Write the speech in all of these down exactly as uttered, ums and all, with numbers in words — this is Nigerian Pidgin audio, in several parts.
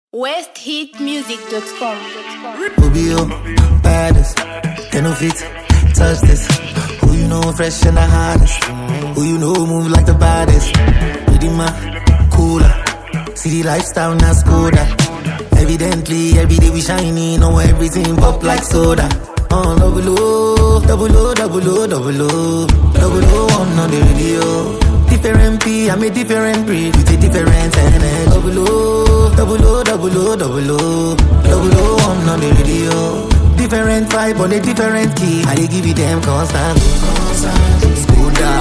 west hit music dot com. Rubio, baddest, they no fit, touch this. Who you know fresh and the hottest? Who you know move like the baddest? Rhythm cooler, city lifestyle not Skoda. Evidently every day we shiny, know everything pop like soda. Oh, double O, double O, double O, double O, double O on the radio. Different P, I'm a different breed with a different N L. Double O, double O, double O, double O, double O on the radio. Different vibe on a different key. I dey give you them constant, constant. Skoda,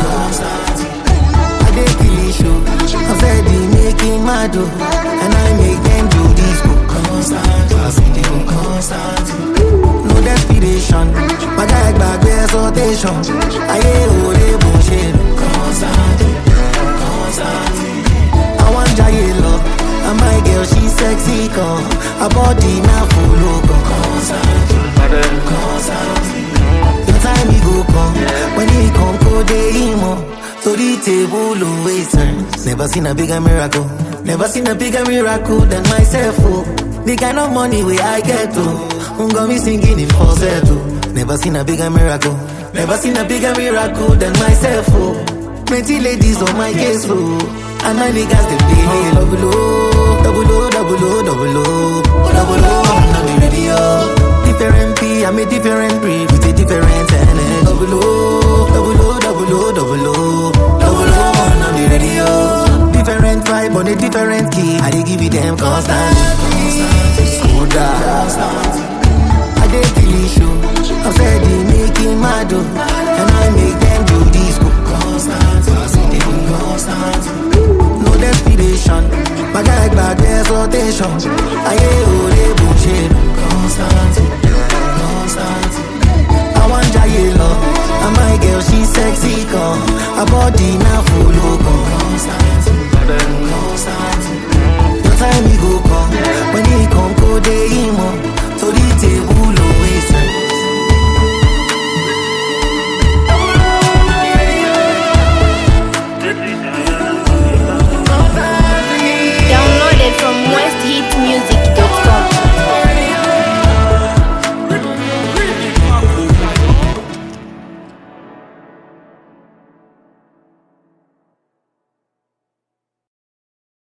I dey kill it show. I said they making mad oh, and I make them do this go constant. I see they go constant. No desperation, my guy back with exhortation. I hear all the bullshit constant, constant. I want Jay love, and my girl she sexy come. Her body now full of constant, constant. Your time he go come, when he come go day him. So the table always turns. Never seen a bigger miracle, never seen a bigger miracle than myself. Oh, the kind of money where I get to. Got me singing in falsetto. Never seen a bigger miracle, never seen a bigger miracle than myself. Oh, plenty ladies on my case. Oh, and my niggas they play double O, double O, double O, double O, double O on the radio. Different P, I'm a different breed with a different N L. Double O, double O, double O, double O, double O on the radio. Different vibe on a different key. I dey give you them constant, constant. Skoda, constant. I dey kill it show. I said they making mad oh, and I make them do this go constant. I say they go constant. No desperation, my guy back their exhortation. I hear all the bullshit constant, constant. I want Jay love, and my girl she sexy come. Her body now full